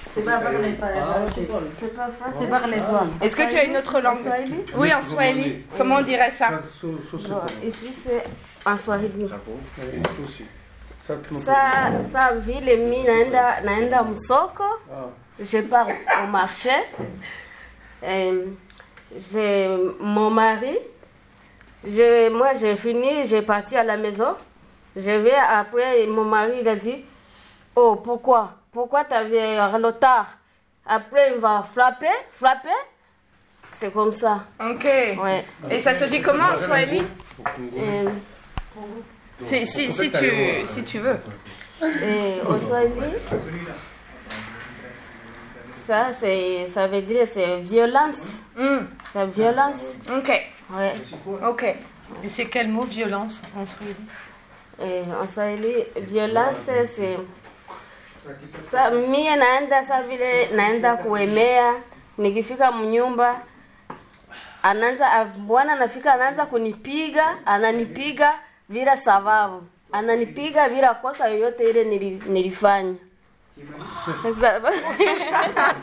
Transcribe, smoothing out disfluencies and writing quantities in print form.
C'est par les doigts. Est-ce que tu as une autre langue? Oui, en Swahili. Comment on dirait ça? Ici, c'est en Swahili. Ça vile mi naenda msoko. Je pars au marché. J'ai mon mari. Moi, j'ai fini, j'ai parti à la maison. Je vais après, mon mari il a dit, oh, pourquoi tu avais un retard? Après, il va frapper. C'est comme ça. Ok. Ouais. Et ça se dit comment en Swahili? Si tu veux. Et au Swahili, ça veut dire c'est violence. C'est violence. Ok. Ouais. Ok. Et c'est quel mot violence en Swahili? Et en Swahili, violence c'est sa mie naenda vile naenda kuemea, nikifika mnyumba bwana anafika anaanza kunipiga, ananipiga bila sababu, ananipiga bila kosa yoyote ile nilifanya.